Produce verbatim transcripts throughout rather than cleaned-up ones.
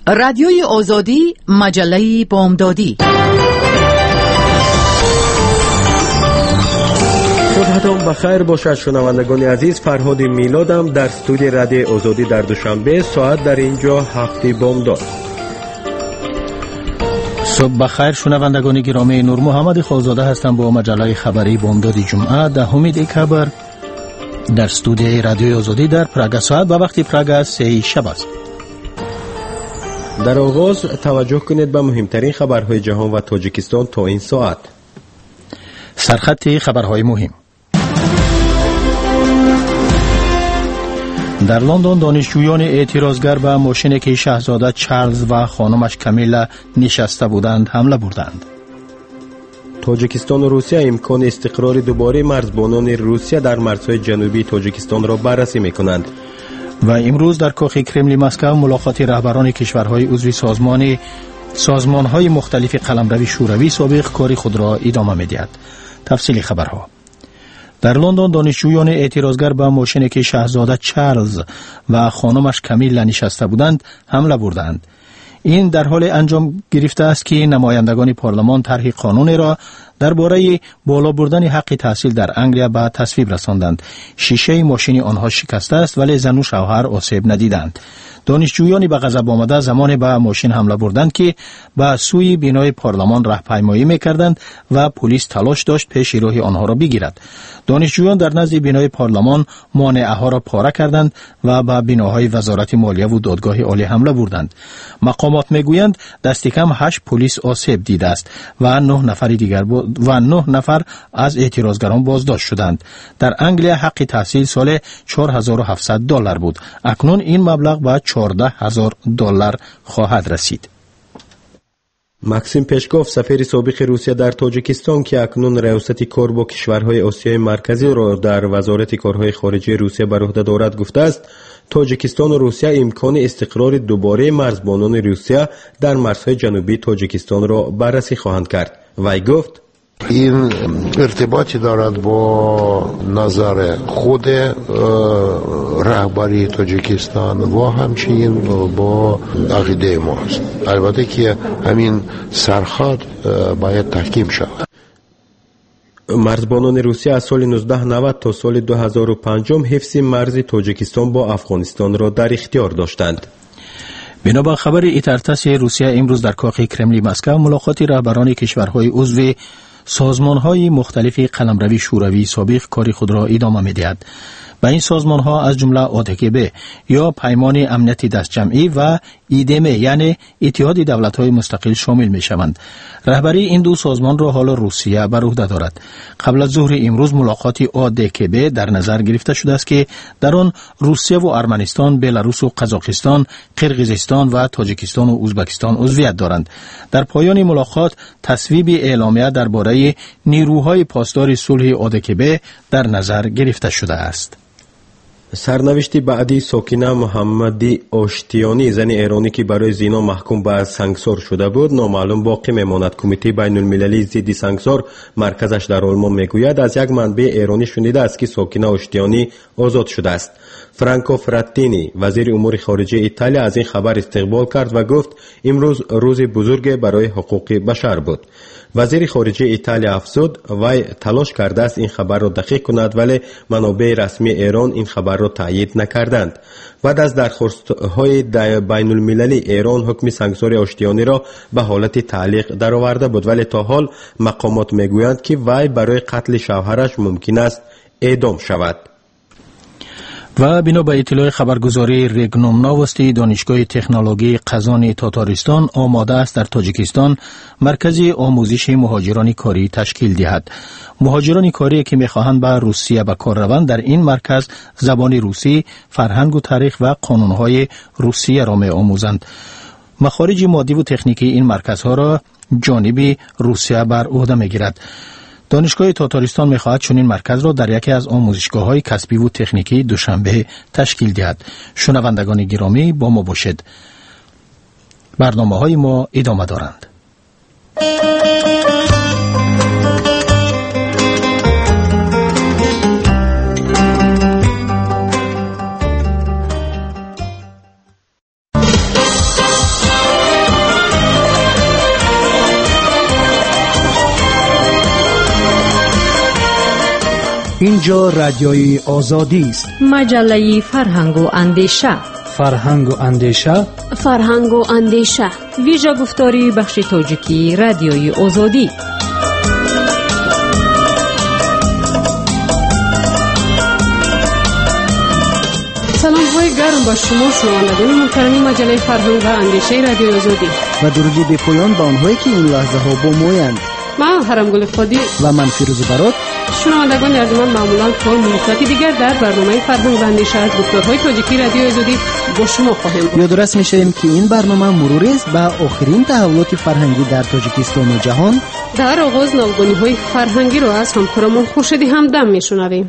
رادیوی آزادی، مجله بامدادی. صبحتان بخیر باشد شنوندگان عزیز. فرهاد میلادم در استودیو رادیو آزادی در دوشنبه. ساعت در اینجا هفت بامداد. صبح بخیر شنوندگان گرامی، نور محمد خالزاده هستم با مجله خبری بامداد جمعه دهم دکبر در استودیو رادیو آزادی در پراگ. ساعت به وقت پراگ سه شب است. در آغاز توجه کنید به مهمترین خبرهای جهان و تاجیکستان تا این ساعت. سرخط خبرهای مهم. در لندن دانشجویان اعتراضگر به ماشینی که شاهزاده چارلز و خانمش کامیلا نشسته بودند حمله بردند. تاجیکستان و روسیه امکان استقرار دوباره مرزبانان روسیه در مرزهای جنوبی تاجیکستان را بررسی می‌کنند. و امروز در کاخ کرملین مسکو ملاقات رهبران کشورهای عضو سازمان سازمان‌های مختلف قلمرو شوروی سابق کاری خود را ادامه می‌دهد. تفصیل خبرها. در لندن دانشجویان اعتراضگر به ماشینی که شاهزاده چارلز و خانمش کامیلا نشسته بودند حمله بردند. این در حال انجام گرفته است که نمایندگان پارلمان طرح قانونی را درباره بالا بردن حق تحصیل در انگلیس به تصویب رساندند. شیشه ماشین آنها شکسته است ولی زن و شوهر آسیب ندیدند. دانشجویان به غضب آمده زمان به ماشین حمله بردند که به سوی بینای پارلمان راهپیمایی می‌کردند و پلیس تلاش داشت پیش راه آنها را بگیرد. دانشجویان در نزد بینای پارلمان مانعه‌ها را پاره کردند و به بناهای وزارت مالیه و دادگاه عالی حمله بردند. مقامات میگویند دست کم هشت پلیس آسیب دیده است و نه نفر دیگر و نه نفر از اعتراضگران بازداشت شدند. در انگلیس حق تحصیل سال چهار هزار و هفتصد دلار بود. اکنون این مبلغ به چهارده هزار دلار خواهد رسید. ماکسیم پشکوف سفیر سابق روسیه در تاجیکستان که اکنون ریاست کار با کشورهای آسیای مرکزی را در وزارت کارهای خارجی روسیه بر عهده دارد گفته است تاجیکستان و روسیه امکان استقرار دوباره مرزبانان روسیه در مرزهای جنوبی تاجیکستان را بررسی خواهند کرد. وی گفت این ارتباطی دارد با نظر خود رهبری تاجیکستان و همچنین با عقیده ما است. البته که همین سرحد باید تحکیم شود. مرزبانان روسیه از سال نوزده نود تا سال دو هزار و پنج حفظ مرز تاجیکستان با افغانستان را در اختیار داشتند. بنابر خبر ایترتاس روسیه امروز در کاخ کرملین مسکو ملاقات رهبران کشورهای عضو سازمان‌های مختلف قلمرو شوروی سابق کاری خود را ادامه می‌دهد. و این سازمان‌ها از جمله آدکبه یا پیمان امنیتی دستجمعی و ایدمه یعنی اتحاد دولت‌های مستقل شامل می‌شوند. رهبری این دو سازمان را حال روسیه بر عهده دارد. قبل از ظهر امروز ملاقات آدکبه در نظر گرفته شده است که در آن روسیه و ارمنستان، بلاروس و قزاقستان، قرقیزستان و تاجیکستان و ازبکستان عضویت دارند. در پایان ملاقات تصویب اعلامیه درباره نیروهای پاسدار صلح آدکبه در نظر گرفته شده است. سرنوشت بعدی ساکنه محمدی آشتیانی زن ایرانی که برای زنا محکوم به سنگسار شده بود نامعلوم باقی میماند. کمیته بین المللی ضد سنگسار مرکزش در آلمان میگوید از یک منبع ایرانی شنیده است که ساکنه آشتیانی آزاد شده است. فرانکو فراتینی وزیر امور خارجه ایتالیا از این خبر استقبال کرد و گفت امروز روز بزرگ برای حقوق بشر بود. وزیر خارجه ایتالیا افزود وی تلاش کرده است این خبر را دقیق کند ولی منابع رسمی ایران این خبر را تایید نکردند. بعد از درخواست‌های بین المللی ایران حکم سنگسار آشتیانی را به حالت تعلیق درآورده بود ولی تا حال مقامات میگویند که وی برای قتل شوهرش ممکن است اعدام شود. و بنا به اطلاع خبرگزاری رگنوم ناوستی دانشگاه تکنولوژی قزان تاتارستان آماده است در تاجیکستان مرکزی آموزش مهاجران کاری تشکیل دهد. مهاجران کاری که می‌خواهند به روسیه به کار روند در این مرکز زبان روسی، فرهنگ و تاریخ و قانون‌های روسیه را می‌آموزند. مخارج مادی و تکنیکی این مرکزها را جانب روسیه بر عهده می‌گیرد. دانشگاه تاتارستان می‌خواهد چنین مرکز را در یکی از آموزشگاه‌های کسبی و تکنیکی دوشنبه تشکیل دهد. شنوندگان گرامی با ما باشید. برنامه‌های ما ادامه دارند. اینجا رادیوی آزادی است. مجله فرهنگ و اندیشه. فرهنگ و اندیشه. فرهنگ و اندیشه. ویژه گفتاری بخش تاجیکی رادیوی آزادی. سلام های گرم با شما شنوندگان محترم مجله فرهنگ و اندیشه رادیوی آزادی و درودی به پایان به آنهایی که این لحظه ها با مویند. من هرمگل فادی و من فیروز برات. شنوندگان ارجمند معمولا تا مدتی دیگر در برنامه فرهنگ و اندیشه از گفتارهای تاجیکی رادیوی آزادی با شما خواهیم بود. یادرس میشیم که این برنامه مروری است به آخرین تحولات فرهنگی در تاجیکستان و جهان. در آغاز نوگانی های فرهنگی را از همکارمون خورشیدی همدم میشنویم.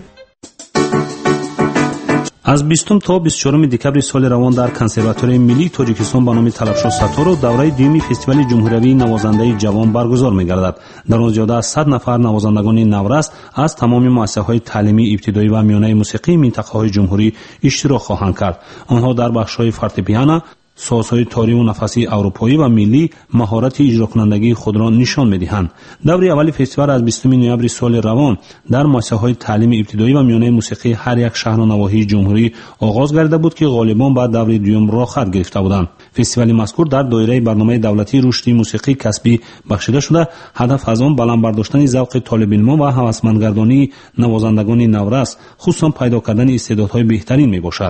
از بیستم تا بیست و چهارم دکبر سال روان در کنسرواتوری ملی تاجیکستان به نام طلبشاه ستار دوره دوم فستیوال جمهوری نوازنده جوان برگزار می‌گردد. در آن زیاده از صد نفر نوازندگان نورست از تمام مؤسسه‌های تعلیمی ابتدایی و میانه موسیقی منطقه‌های جمهوری اشتراک خواهند کرد. آنها در بخش‌های فورتپیانو، سازهای تاری و نفسی اروپایی و ملی مهارت اجرا کنندگی خود را نشان می‌دهند. دوره اول فستیوال از بیستم نوامبر سال روان در مؤسسه‌های تعلیم ابتدایی و میانه موسیقی هر یک شهر و نواحی جمهوری آغاز گردیده بود که غالبان بعد دوره دوم را خط گرفته بودند. فستیوال مذکور در دایره برنامه دولتی رشد موسیقی کسبی بخشیده شده. هدف از آن بلند برداشتن ذوق طالب علم و هوسمندگردانی نوازندگان نورست، خصوصا پیدا کردن استعدادهای بهترین میباشد.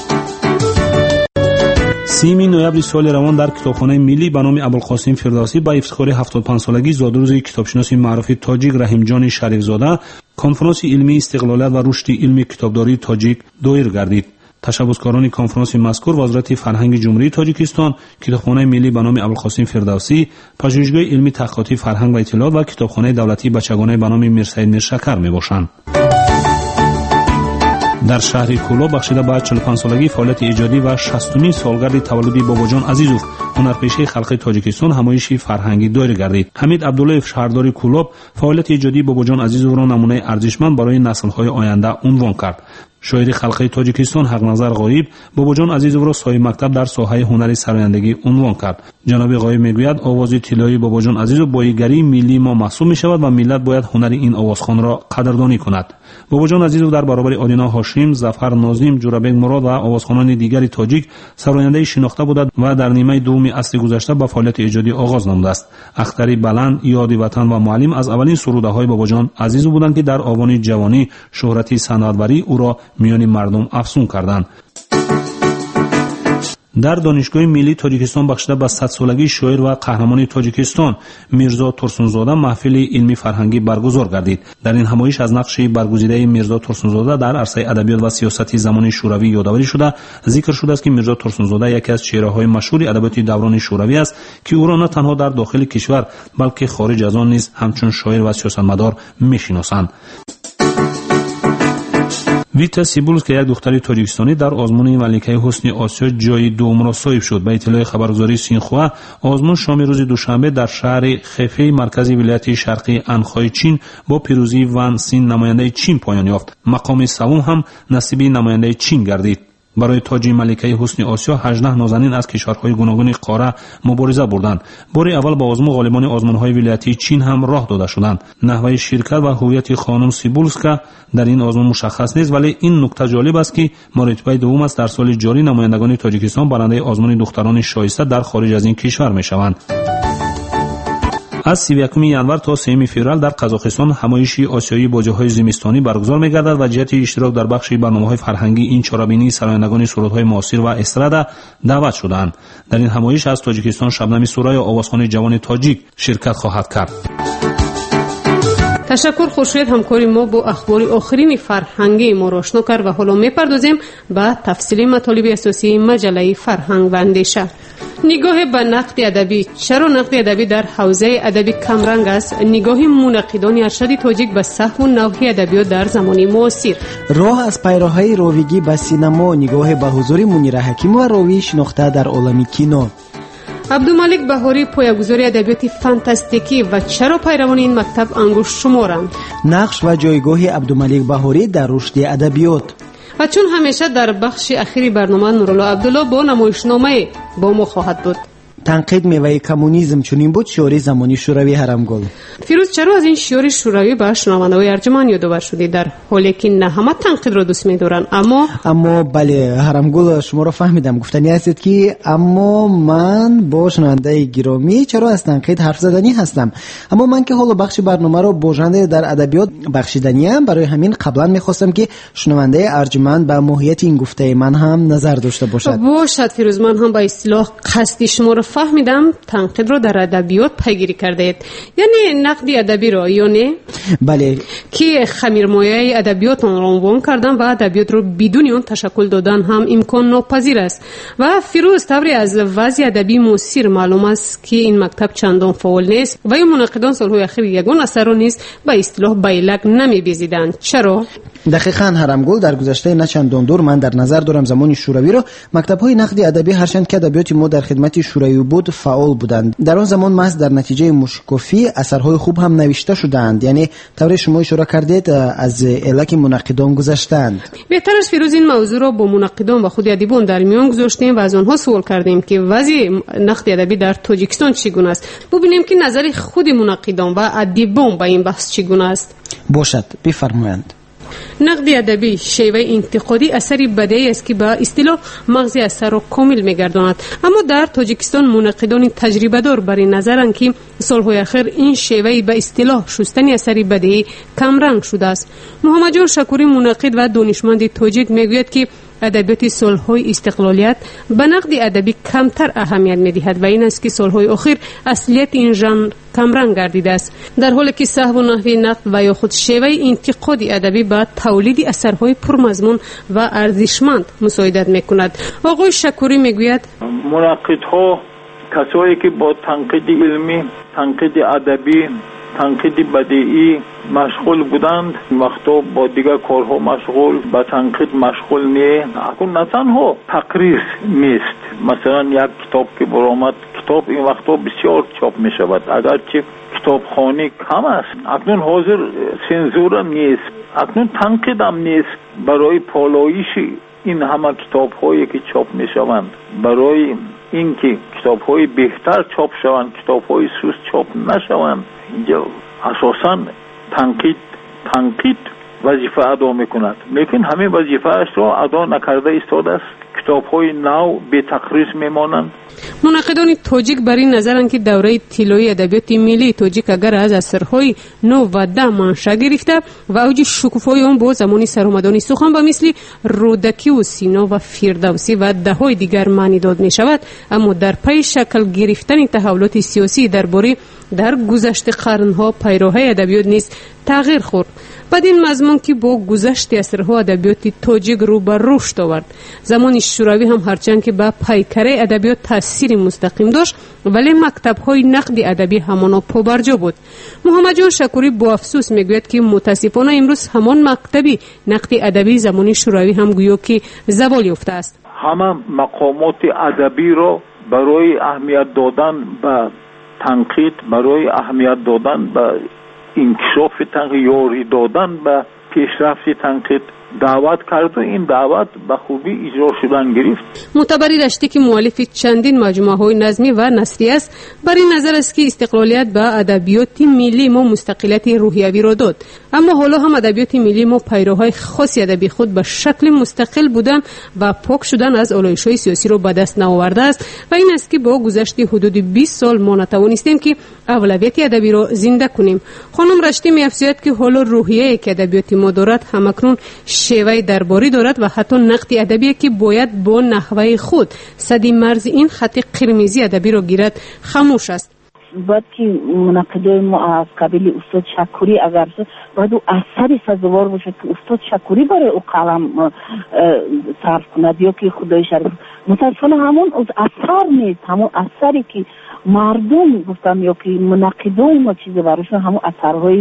سیمی نوامبر سال روان در کتابخانه ملی به نام ابوالقاسم فردوسی با افتخار هفتاد و پنج سالگی زادروز کتابشناس معروف تاجیک رحیم جان شریف زاده کنفرانس علمی استقلالات و رشد علمی کتابداری تاجیک دایر گردید. تشبثکاران کنفرانس مذکور وزارت فرهنگ جمهوری تاجیکستان، کتابخانه ملی به نام ابوالقاسم فردوسی، پژوهشگاه علمی تحقیقاتی فرهنگ و اطلاعات و کتابخانه دولتی بچگانه به نام میرسعید میرشکر میباشند. در شهر کولا بخشیده به چهل و پنج سالگی فعالیت ایجادی و شصتمین سالگرد تولد باباجان عزیزوف هنرپیشه خلق تاجیکستان همایشی فرهنگی دایر گردید. حمید عبدالله شهردار کولاب فعالیت ایجادی باباجان عزیزوف را نمونه ارزشمند برای نسل‌های آینده عنوان کرد. شاعر خلقی تاجیکستان حق نظر غایب باباجان عزیزوف را صاحب مکتب در ساحه هنر سرایندگی عنوان کرد. جناب غایب میگوید آواز طلایی باباجان عزیزوف بایگری ملی ما محسوب میشود و ملت باید هنر این آوازخوان را قدردانی کند. باباجان عزیزوف در برابر آدینا هاشم، ظفر ناظم، جورابک مراد و آوازخوانان دیگر تاجیک سراینده شناخته بودند و در نیمه دوم عصر گذشته با فعالیت ایجادی آغاز نموده است. اختری بلند، یاد وطن و معلم از اولین سروده‌های باباجان عزیزوف بودند که در آوان جوانی شهرتی صنعت‌وری او را میان مردم افزون کردند. در دانشگاه ملی تاجیکستان بخشیده به صد سالگی شاعر و قهرمان تاجیکستان میرزا ترسونزاده محفل علمی فرهنگی برگزار گردید. در این همایش از نقش برگزیده میرزا ترسونزاده در عرصه ادبیات و سیاست زمان شوروی یادآوری شده. ذکر شده است که میرزا ترسونزاده یکی از چهره‌های مشهور ادبیات دوران شوروی است که او را نه تنها در داخل کشور بلکه خارج از آن نیز همچون شاعر و سیاستمدار میشناسند. ویتا سیبولس که یک دختر تاجیکستانی در آزمون ملکه حسن آسیا جای دوم را صاحب شد. به اطلاع خبرگزاری سینخوا آزمون شام روز دوشنبه در شهر خفی مرکزی ولایت شرقی انخای چین با پیروزی وان سین نماینده چین پایان یافت. مقام سوم هم نصیب نماینده چین گردید. برای تاج ملکه حسن آسیا هجده نازنین از کشورهای گوناگون قاره مبارزه بردند. بار اول با آزمون غالبان آزمون‌های ولایتی چین هم راه داده شدند. نحوه شرکت و هویت خانم سیبولسکا در این آزمون مشخص نیست، ولی این نکته جالب است که مرتبه دوم است در سال جاری نمایندگان تاجیکستان برنده آزمون دختران شایسته در خارج از این کشور می‌شوند. از سی و یکم ژانویه تا سوم فوریه در قزاقستان همایشی آسیایی باجه‌های زمستانی برگزار می‌گردد و جهت اشتراک در بخش برنامه‌های فرهنگی این چهاربینی سرایندگان سرودهای معاصر و استرادا دعوت شدند. در این همایش از تاجیکستان شبنم سورای آوازخوان جوان تاجیک شرکت خواهد کرد. تشکر خورشید همکاری ما با اخبار آخرین فرهنگی ما را آشنا کرد و حالا می‌پردازیم به تفصیل مطالب اساسی مجله فرهنگ و اندیشه. نگاه به نقد ادبی. چرا نقد ادبی در حوزه ادبی کمرنگ است؟ نگاه منقدان ارشد تاجیک به سهم و نوع ادبیات در زمان معاصر. راه از پیراهای راویگی به سینما، نگاه به حضور منیر حکیم و راوی شناخته در عالم کینو. عبدالملک بهاری پایه‌گذار ادبیات فانتاستیکی و چرا پیروان این مکتب انگشت شمارند؟ نقش و جایگاه عبدالملک بهاری در رشد ادبیات. و چون همیشه در بخش اخیری برنامه نورالله عبدالله با نمایشنامه با ما خواهد بود. تنقید میوه کمونیسم چنین بود شعار زمانی شوروی هرمگل. فیروز چرا از این شعار شوروی به شنونده‌های ارجمند یادآور شدی در حالی که نه همه تنقید را دوست می‌دارن؟ اما اما بله هرمگل شما رو فهمیدم گفتنی هستید که اما من با شنونده گرامی چرا از تنقید حرف زدنی هستم. اما من که حالا بخش برنامه رو با ژانر در ادبیات بخشیدنی ام، برای همین قبلا می‌خواستم که شنونده ارجمند به ماهیت این گفته من هم نظر داشته باشد. باشد فیروز، من هم با اصطلاح قصدی شما رو فهمیدم تنقید رو در ادبیات پیگیری کردید، یعنی نقد ادبی رو، یا نه؟ بله، که خمیرمایه ادبیات آن را عنوان کردن و ادبیات رو بدون اون تشکل دادن هم امکان ناپذیر است. و فیروز طبری از وضع ادبی موثر معلوم است که این مکتب چندان فعال نیست و این منقدان سالهای اخیر یگان اثر را نیز به اصطلاح بیلک نمی‌بیزیدند. چرا؟ دقیقاً هرمگل در گذشته نه چندان دور من در نظر دارم زمان شوروی رو مکتب‌های نقد ادبی هرچند که ادبیات ما در خدمت شوروی بود فعال بودند. در آن زمان محض در نتیجه مشکوفی اثرهای خوب هم نوشته شدند، یعنی طور شما اشاره کردید از الک منقدان گذشتند. بهتر است فیروز این موضوع را با منقدان و خود ادیبان در میان گذاشتیم و از آنها سوال کردیم که وضع نقد ادبی در تاجیکستان چگونه است. ببینیم که نظر خود منقدان و ادیبان به این بحث چگونه است. باشد، بفرمایید. نقد ادبی شیوه انتقادی اثری بدیعی است که با اصطلاح مغز اثر را کامل می‌گرداند، اما در تاجیکستان منقدان تجربه دار بر این نظرند که سالهای اخیر این شیوه به اصطلاح شستن اثری بدیعی کم رنگ شده است. محمد جان شکوری منقد و دانشمند تاجیک میگوید که ادبیات سالهای استقلالیت به نقد ادبی کمتر اهمیت می‌دهد و این است که سالهای اخیر اصلیت این ژانر کمرنگ گردیده است، در حالی که صحو و نحوی نقد و یا خود شیوه انتقاد ادبی با تولید اثرهای پرمضمون و ارزشمند مساعدت می‌کند. آقای شکوری میگوید منقدها کسایی که با تنقید علمی، تنقید ادبی، تنقید بدیعی مشغول بودند، وقتا با دیگر کارها مشغول، با تنقید مشغول نیست. اکنون نه تنها تقریر نیست، مثلا یک کتاب که برآمد، کتاب این وقتا بسیار چاپ می شود اگرچه کتابخانه کم است. اکنون حاضر سنزور نیست، اکنون تنقید هم نیست. برای پالایش این همه کتاب هایی که چاپ می شوند، برای اینکه کتاب های بهتر چاپ شوند، کتاب های سوست چاپ نشوند، اینجا اساساً تنقید تنقید وظیفه ادا میکند، لیکن همین وظیفه اش را ادا نکرده ایستاده است. کتاب های نو به تقریض میمانند. منقدان تاجیک بر این نظرند که دوره طلایی ادبیات ملی تاجیک اگر از اثرهای نو و ده منشأ گرفته و اوج شکوفای آن با زمانی سرآمدن سخن به مثل رودکی و سینا و فردوسی و دههای دیگر معنی داد می شود، اما در پی شکل گرفتن تحولات سیاسی درباره در گذشته قرنها پیروهای ادبیات نیز تغییر خورد. بعد این مضمون که با گذشت اثرها ادبیات تاجیک رو بر رشد آورد. زمان شوروی هم هرچند که به پیکره ادبیات تاثیر مستقیم داشت، ولی مکتب‌های نقد ادبی همانا پابرجا بود. محمد جان شکوری با افسوس میگوید که متاسفانه امروز همان مکتبی نقد ادبی زمان شوروی هم گویا که زوال یافته است. همه مقامات ادبی را برای اهمیت دادن به تنقید، برای اهمیت دادن به انکشاف تنقید، یاری دادن به پیشرفت تنقید دعوت کرد و این دعوت به خوبی اجرا شدن گرفت. معتبری رشتی که مؤلف چندین مجموعه های نظمی و نثری است، بر این نظر است که استقلالیت به ادبیات ملی ما مستقلیت روحیوی را داد، اما حالا هم ادبیات ملی ما پیروهای خاص ادبی خود به شکل مستقل بودن و پاک شدن از آلایش‌های سیاسی را به دست نآورده است و این است که با گذشت حدود بیست سال ما نتوانستیم که اولویت ادبی را زنده کنیم. خانم رشتی می‌افزاید که حالا روحیه‌ای که ادبیات ما دارد همکنون شیوه درباری دارد و حتی نقد ادبی که باید با نحوه خود صدی مرز این خط قرمزی ادبی را گیرد خاموش است. باید که منقدای ما از قبیل استاد شکوری اگر باید او اثری سزاوار باشد که استاد شکوری برای او قلم صرف کند یا که خدای شریف. متاسفانه همون از اثر نیست، همون اثری که مردم گفتم یا که منقدای ما چیز برایشون همون اثرهای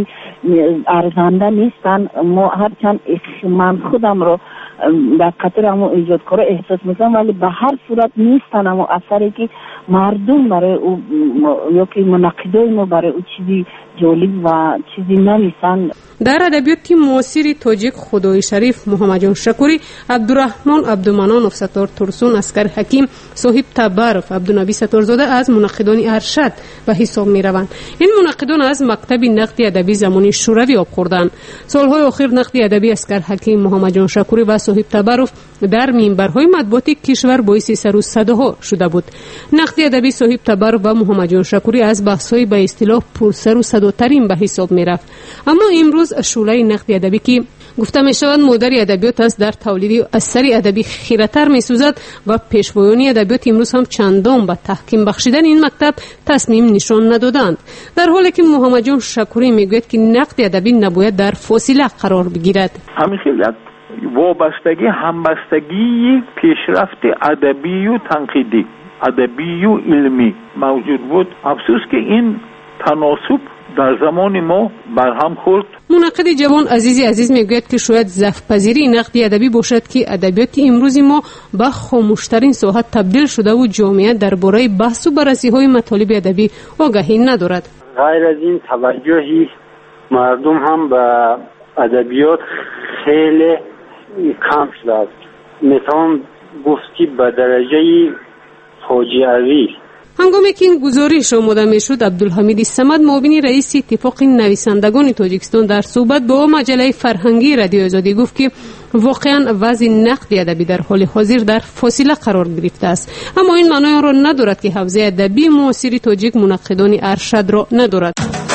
ارزنده نیستن. ما هرچند من خودم رو در خاطر همون ایجادکار احساس میکنم، ولی به هر صورت نیستن همون اثری که مردم برای او یا که منقدای ما برای او چیزی جالب و چیزی نویسن. در ادبیات معاصر تاجیک خدای شریف، محمد جان شکوری، عبدالرحمن عبدالمنان، ستار ترسون، اسکر حکیم، صاحب تبرف، عبدالنبی ستارزاده از منقدان ارشد به حساب می روند. این منقدان از مکتب نقد ادبی زمانی شوروی آب خوردند. سالهای اخیر نقد ادبی اسکر حکیم، محمد جان شکوری و صاحب تبرف در منبرهای مطبوعاتی کشور باعث سر و صداها شده بود. نقد ادبی صاحب تبرف و محمد جان شکوری از بحث‌های به اصطلاح پر سر و صداترین به حساب می رفت. اما امروز شعله نقد ادبی که گفته می شود مادر ادبیات است، در تولید اثر ادبی خیره‌تر می سوزد و پیشوایان ادبیات امروز هم چندان به تحکیم بخشیدن این مکتب تصمیم نشان ندادند، در حالی که محمد جان شکوری میگوید که نقد ادبی نباید در فاصله قرار بگیرد. همین خیلی وابستگی همبستگی پیشرفت ادبی و تنقیدی، ادبی و علمی موجود بود. افسوس که این تناسب در زمان ما برهم خورد. منقد جوان عزیزی عزیز میگوید که شاید ضعف پذیری نقد ادبی باشد که ادبیات امروز ما به خاموشترین ساحت تبدیل شده و جامعه درباره بحث و بررسی های مطالب ادبی آگاهی ندارد. غیر از این توجهی مردم هم به ادبیات خیلی کم شده. میتوان گفتی به درجه فاجعه‌ای. هنگامی که این گزارش آماده میشد، عبدالحمید صمد معاون رئیس اتفاق نویسندگان تاجیکستان در صحبت با مجله فرهنگی رادیو آزادی گفت که واقعا وضع نقد ادبی در حال حاضر در فاصله قرار گرفته است، اما این معنی را ندارد که حوزه ادبی معاصر تاجیک منقدان ارشد را ندارد.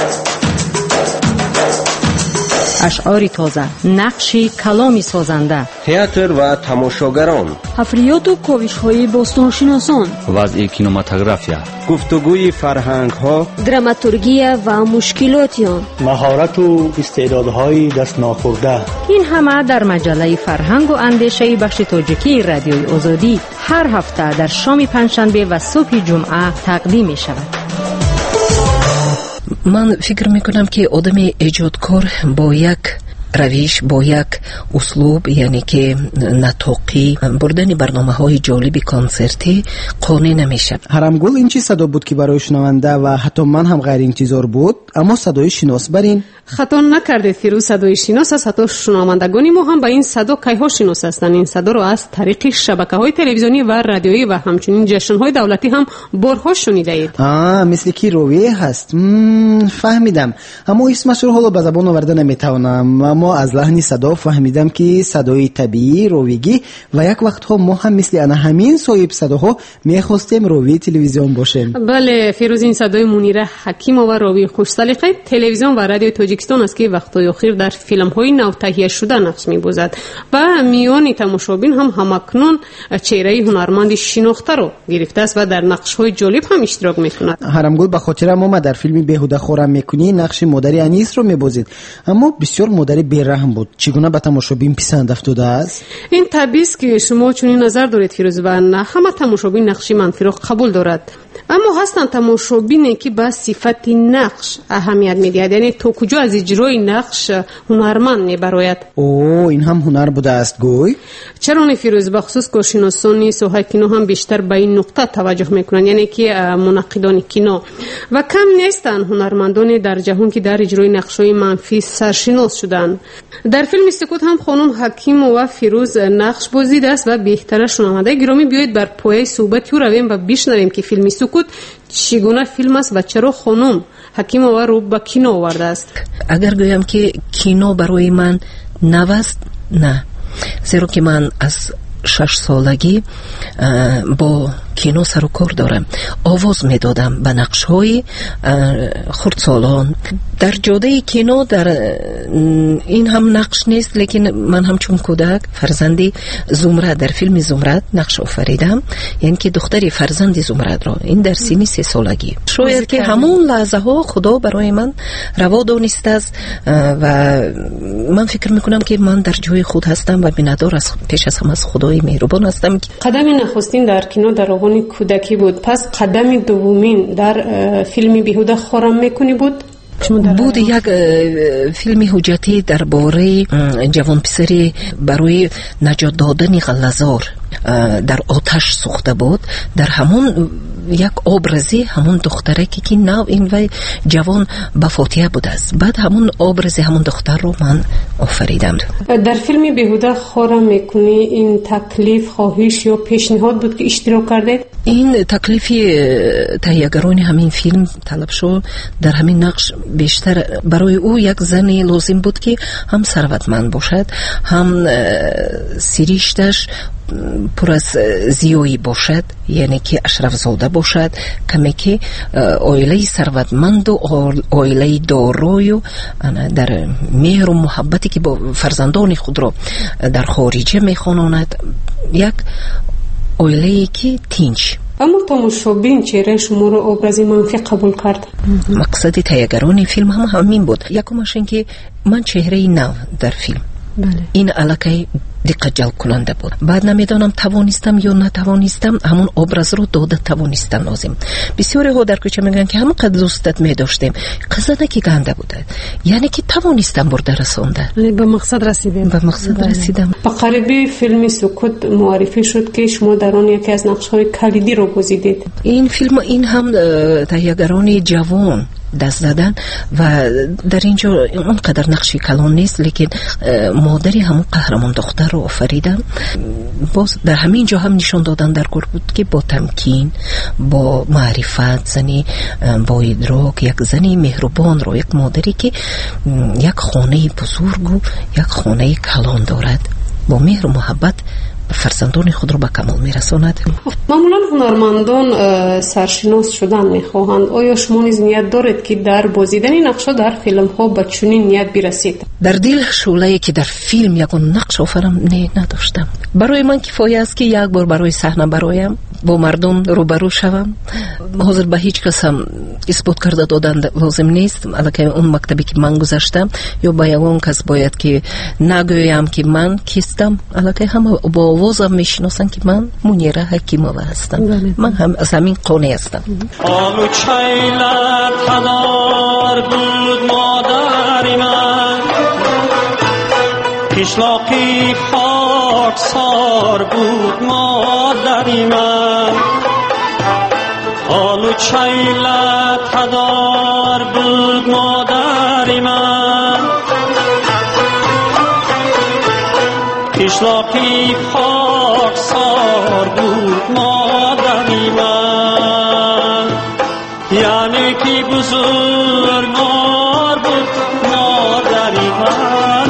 اشعار تازه، نقشی کلامی سازنده، تئاتر و تماشاگران، حفریات و کاوش‌های باستانشناسان، وضع کینماتوگرافیا، گفتگوی فرهنگ‌ها، دراماتورگی و مشکلات آن، مهارت و استعدادهای دست ناخورده. این همه در مجله فرهنگ و اندیشه بخش تاجیکی رادیوی آزادی هر هفته در شام پنجشنبه و صبح جمعه تقدیم می شود. من فکر میکنم که آدم ایجادکار با یک روش، با یک اسلوب، یعنی که نطاقی بردن برنامه های جالب کنسرتی قانع نمیشه. حرمگل این چی صدا بود که برای شنونده و حتی من هم غیر انتظار بود، اما صدای شناس برین خطا نکردید. فیروز صدای شناس است. حتی شنوندگان ما هم با این صدا کیها شناس هستند. این صدا را از طریق شبکه‌های تلویزیونی و رادیویی و همچنین جشن‌های دولتی هم بارها شنیده اید. آه مثل کی رویه هست. فهمیدم، اما اسمش رو حالا به زبان آورده نمیتونم، اما از لحن صدا فهمیدم که صدای طبیعی، رویگی و یک وقت ها ما هم مثل انا همین صاحب صداها میخواستیم روی تلویزیون باشیم. بله فیروز، این صدای منیره حکیم و روی خوش سلیقه تلویزیون و رادیو تاجیکستان است که وقتای اخیر در فیلم های نو تهیه شده نقش می‌بازد و میان تماشاگران هم همکنون چهره هنرمند شناخته رو گرفته است و در نقش های جالب هم اشتراک می‌کند. حرمگل به خاطر ما در فیلم بیهوده خورم میکنی نقش مادر انیس رو می‌بازید، اما بسیار مادر بی‌رحم بود. چگونه به تماشاگران پسند افتاده است؟ این طبیعی است که شما چنین نظر دارید فیروز، و نه همه تماشاگران نقش منفی را قبول دارد، اما هستند تماشاگرانی که به صفت نقش اهمیت میدهند، یعنی تو کجا از اجرای نقش هنرمند میبراید. اوه این هم هنر بوده است گوی؟ چرا نه فیروز، بخصوص کارشناسان ساحه کینو هم بیشتر به این نقطه توجه میکنند، یعنی که منقدان کینو و کم نیستند هنرمندان در جهان که در اجرای نقش‌های منفی سرشناس شدند. در فیلم سکوت هم خانم حکیم و فیروز نقش بازیده است و بهتره شنونده گرامی بیایید بر پایه صحبت رویم و بشنویم که فیلم سکوت چگونه فیلم است و چرا خانم حکیم و رو به کینو آورده است. اگر گویم که کینو برای من نوست، نه، زیرا که من از شش سالگی با کینو سر و کار دارم. آواز میدادم به نقش‌های خردسالان در جاده کینو. در این هم نقش نیست، لیکن من هم چون کودک فرزندی زمرد در فیلم زمرد نقش آفریدم، یعنی که دختری فرزند زمرد را، این در سن سه سالگی. شاید که همون لحظه ها خدا برای من روا دانسته است و من فکر میکنم که من در جای خود هستم و بی‌ندار از پیش از همه از خدای مهربان هستم. قدم نخستین در کینو در آغان کودکی بود، پس قدم دومین در فیلم بیهوده خورم میکنی بود؟ بود یک فیلم حجتی درباره جوان پسری برای نجات دادن غله‌زار، در آتش سوخته بود، در همون یک obrazی همون دختره که که نو این و جوان به فوتیه بود است. بعد همون obrazی همون دختر رو من آفریدم. در فیلم بیهوده خورا میکنی این تکلیف، خواهش یا پیشنهاد بود که اشتراک کرده؟ این تکلیفی تهیه‌گران همین فیلم طلب شد. در همین نقش بیشتر برای او یک زنی لازم بود که هم ثروتمند باشد، هم سریشتش پر از زیایی باشد، یعنی که اشرف زاده باشد، کمی که عائله ثروتمند و عائله دارای و در مهر و محبتی که با فرزندان خود را در خارجه میخواند، یک عائله که تینج. اما تماشابین چهره شما رو ابرازی منفی قبول کرد. مقصد تهیه‌گران فیلم هم همین بود. یکمش این که من چهره نو در فیلم، بله. این علاقه دقت جلب کننده بود. بعد نمیدانم توانستم یا نتوانستم همون ابراز رو داده توانستم لازم. بسیاری ها در کوچه میگن که همون قد دوستت میداشتیم، قصد که گنده بوده، یعنی که توانستم برده رسانده، یعنی به مقصد رسیدم. به مقصد بله. رسیدم. با قریبی فیلم سکوت معرفی شد که شما در آن یکی از نقش‌های کلیدی رو گزیدید. این فیلم این هم تهیه‌گران جوان دست زدن و در اینجا اونقدر نقشی کلان نیست، لیکن مادری همون قهرمان دختر رو آفریدم. باز در همین جا هم نشان دادن در کار بود که با تمکین، با معرفت، زنی با ادراک، یک زنی مهربان رو، یک مادری که یک خانه بزرگ و یک خانه کلان دارد، با مهر و محبت فرزندان خود رو به کمال میرساند. معمولا هنرمندان سرشناس شدن میخواهند. آیا شما نیز نیت دارید که در بازیدن نقشا در فیلم ها به چنین نیت برسید؟ در دل شعله‌ای که در فیلم یگان نقش آفرم نه نداشتم. برای من کفایه است که یک بار برای صحنه برایم با مردم روبرو شوم. حاضر به هیچ کس هم اثبات کرده دادن لازم نیست. البته اون مکتبی که من گذاشتم یا با یگان کس باید که نگویم که من کیستم. البته هم با آوازم میشناسن که من منیره حکیموه هستم. من هم از همین قانه هستم. آلو چیلت هدار بود مادری من، کشلاقی خاک سار بود مادری من. آلو چیلت هدار بود مادری من، کشلاقی خاک سار بود مادری من. یعنی کی بزرگوار بود مادری من،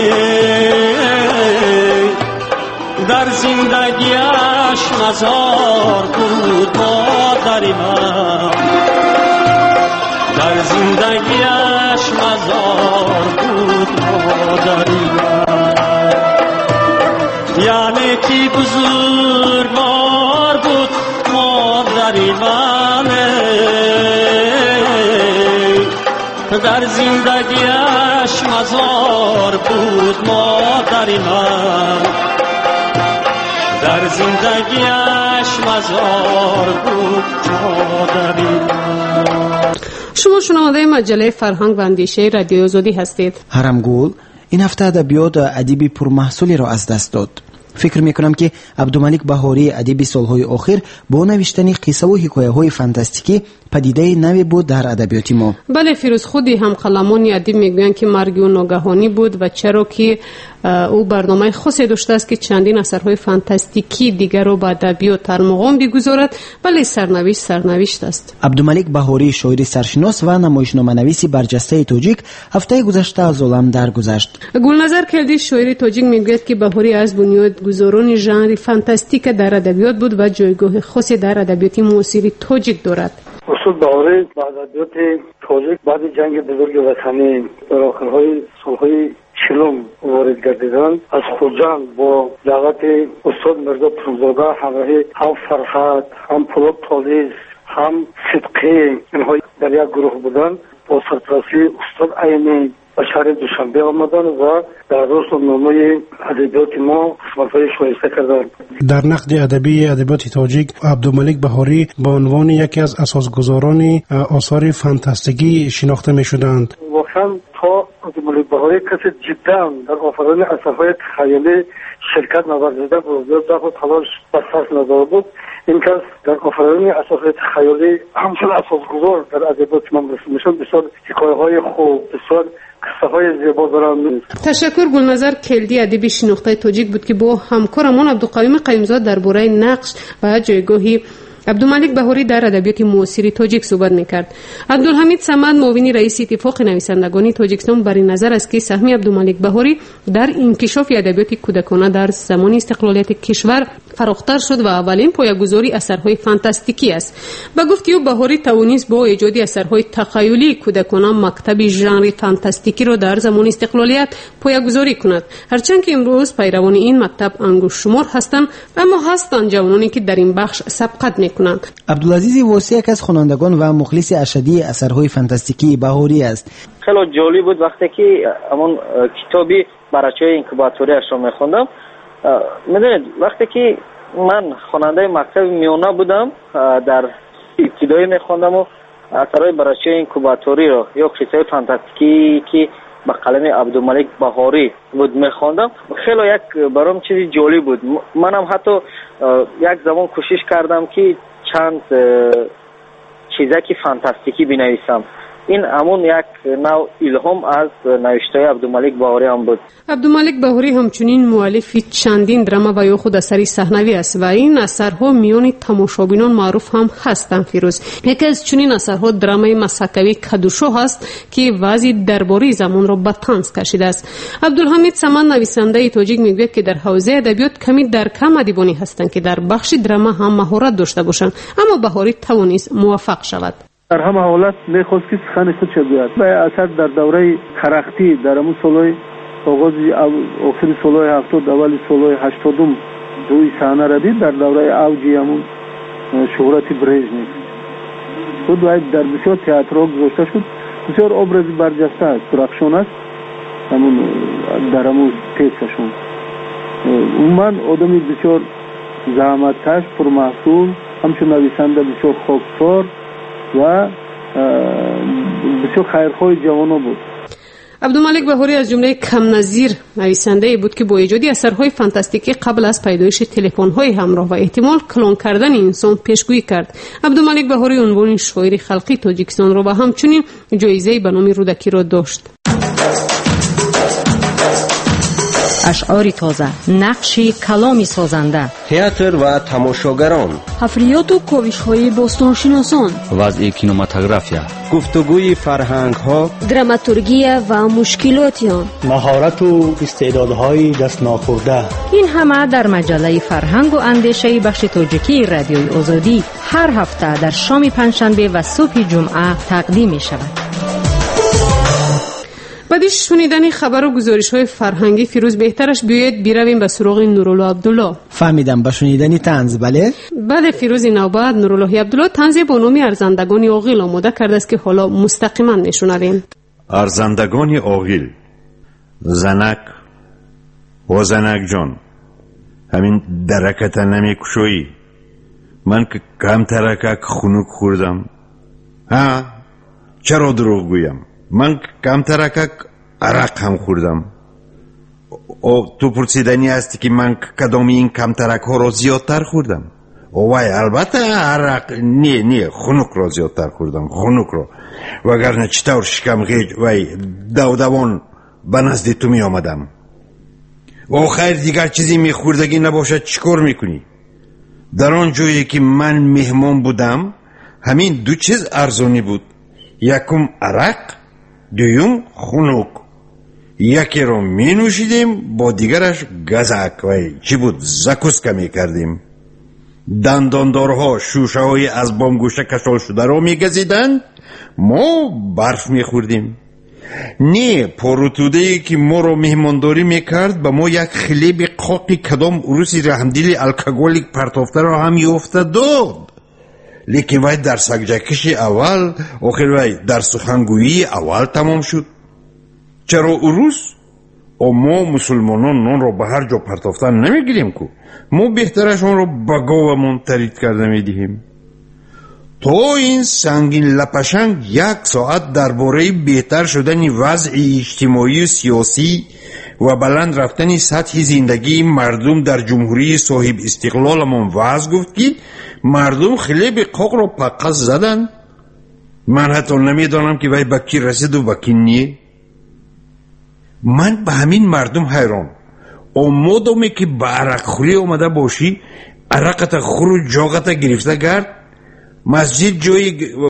در زندگیش مزار بود مادری من، در زندگیش مزار بود مادری من. یعنی کی بزرگوار بود مادری من، در زندگیش مزار بود مادری من، در زندگیش مزار بود مادری من. شما شنونده مجله فرهنگ و اندیشه رادیوی آزادی هستید. هرمگول این هفته ادبیات ادیبی پرمحصولی را از دست داد. فکر میکنم که عبدالملک بهاری ادیب سالهای آخر با نوشتن قصه و حکایه های فانتاستیکی پدیده نوی بود در ادبیات ما. بله فیروز، خودی هم قلمانی ادیب میگویند که مرگ او ناگهانی بود و چرا که او برنامه خاصی داشته است که چندین اثرهای فانتاستیکی دیگر رو به ادبیات ارمغان بگذارد. بله سرنوشت سرنوشت است. عبدالملک بهاری شاعر سرشناس و نمایشنامه‌نویس برجسته تاجیک هفته گذشته از عالم درگذشت. گلنظر کلدی شاعر تاجیک میگوید که بهاری از بنیاد گذاران ژانر فانتاستیک در ادبیات بود و جایگاه خاصی در ادبیات معاصر تاجیک دارد. استاد بهاری با ادبیات تاجیک بعد جنگ بزرگ وطنی در آخرهای سالهای چلم وارد گردیدند. از خوجند با دعوت استاد مرزا پروزاده همراه هم فرحت، هم پولاد تالیس، هم صدقی، اینها در یک گروه بودند. با سرپرستی استاد عینی و شهر دوشنبه آمدن و در روزنامه ادبیات ما قسمت‌های شایسته کردند. در نقد ادبی ادبیات تاجیک عبدالملک بهاری به عنوان یکی از اساسگزاران آثار فانتاستیکی شناخته می‌شدند. واقعا تا عبدالملک بهاری کسی جدا در آفرین اثرهای تخیلی شرکت نورزیده بود یا دفع تلاش بسرس نداره بود. این کس در آفرینی اساسات خیالی همچون اساسگذار در ادبیات من میشد. بسیار حکایه های خوب، بسیار قصه های زیبا دارم. تشکر. گلنظر کلدی ادیب شناخته تاجیک بود که با همکارمان عبدالقیوم قیمزاد درباره نقش و جایگاهی عبدالملک بهاری در ادبیات معاصر تاجیک صحبت میکرد. عبدالحمید صمد معاون رئیس اتفاق نویسندگان تاجیکستان بر این نظر است که سهم عبدالملک بهاری در انکشاف ادبیات کودکانه در زمان استقلالیت کشور فراختر شد و اولین پایه‌گذاری اثرهای فانتاستیکی است. با گفته او بهاری توانست با ایجاد اثرهای تخیلی کودکانه مکتب ژانر فانتاستیکی را در زمان استقلالیت پایه‌گذاری کند. هرچند که امروز پیروان این مکتب انگشت شمار هستند، اما هستند جوانانی که در این بخش سبقت میکنند. عبدالعزیز واسی یک از خوانندگان و مخلص اشدی اثرهای فانتاستیکی بهاری است. خیلی جالب بود وقتی که همون کتابی برای اینکوباتوری اش را میخوندم. میدونید وقتی که من خواننده مکتب میانه بودم در ابتدایی میخوندم و اثرهای برای اینکوباتوری را یا قصه فانتاستیکی که با قلم عبدالملک بهاری بود میخوندم، خیلی یک برام چیزی جالب بود. منم حتی یک زمان کوشش کردم که چند چیزی که فانتاستیکی بنویسم. این همون یک نوع الهام از نوشته عبدالملک بهاری هم بود. عبدالملک بهاری همچنین مؤلف چندین درام و یا خود اثری صحنوی است و این اثرها میان تماشابینان معروف هم هستند. فیروز یکی از چنین اثرها درامای مسکوی کدوشو هست که وضع درباری زمان را به طنز کشیده است. عبدالحمید صمد نویسنده تاجیک میگوید که در حوزه ادبیات کمی در کم ادیبانی هستند که در بخش دراما هم مهارت داشته باشند، اما بهاری توانست موفق شود. در همه حالت میخواست که سخن خود چه بیاد. و اثر در دوره کرختی در همون سالهای آغاز آخر سالهای هفتاد اول سالهای هشتادم روی صحنه را دید. در دوره اوجی همون شهرت برژنیف بود و در بسیار تئاترها گذاشته شد. بسیار ابرز برجسته است، درخشان است همون در همون پیششون. من آدمی بسیار زحمتکش، پرمحصول، همچون نویسنده بسیار خاکسار و بسیار خیرخواه جوانا بود. عبدالملک بهاری از جمله کم نظیر نویسنده بود که با ایجاد اثرهای فانتاستیکی قبل از پیدایش تلفن‌های همراه و احتمال کلون کردن انسان پیشگویی کرد. عبدالملک بهاری عنوان شاعر خلقی تاجیکستان را و همچنین جایزه به نام رودکی را داشت. اشعار تازه، نقشی کلامی سازنده، تئاتر و تماشاگران، حفریات و کاوش‌های باستانشناسان، وضع کینماتوگرافیا، گفتگوی فرهنگ‌ها، دراماتورگی و مشکلات آن، مهارت و استعدادهای دست ناخورده. این همه در مجله فرهنگ و اندیشه بخش تاجیکی رادیوی آزادی هر هفته در شام پنجشنبه و صبح جمعه تقدیم می شود. بعد از شنیدن خبر و گزارش های فرهنگی فیروز بهترش بیاید بیرویم به سراغ نورالله عبدالله. فهمیدم به شنیدن طنز. بله. بعد فیروز نوبت نورالله عبدالله طنزی با نام ارزندگان عاقل آماده کرده است که حالا مستقیما نشنویم. ارزندگان عاقل، زنک و زنک جان، همین درکت نمی کشویی. من که کم ترکک خنک خوردم. ها چرا دروغ گویم؟ من کم ترکک عرق هم خوردم. او تو پرسیدنی هستی که من کدام این کم ترک ها را زیادتر خوردم؟ وای البته عرق نه نه خنک را زیادتر خوردم، خنک را. وگرنه چطور شکم غیج وای دو دوان به نزد تو می آمدم. و خیر دیگر چیزی می خوردگی نباشد چیکار میکنی؟ در آن جایی که من مهمان بودم همین دو چیز ارزانی بود، یکم عرق، دویم خنک. یکی رو می نوشیدیم با دیگرش گزک وای چی بود زکوسکه می کردیم. دنداندارها شوشه های از بامگوشه کشال شده رو می گزیدن، ما برف می خوردیم. نه پروتوده ای که ما رو مهمانداری می کرد به ما یک خلیب قاقی کدام عروسی رحمدیل الکگولیک پرتافته رو هم یافته داد. لیکن وای در سگجکش اول آخر وای در سخنگویی اول تمام شد. چرا عروس؟ او ما مسلمانان نان رو به هر جا پرتافتن نمیگیریم کو، ما بهترش آن رو به گاومون ترید کرده میدهیم. تو این سنگین لپشنگ یک ساعت درباره بهتر شدن وضع اجتماعی و سیاسی و بلند رفتن سطح زندگی مردم در جمهوری صاحب استقلالمان وضع گفت که مردم خیلی به قاق را پقص زدن. من حتی نمیدانم که وی به کی رسید و به کی نیه. من به همین مردم حیران. آمادمی که به عرق خوری آمده باشی، عرقت خور و جاغت گرفته گرد، مسجد جای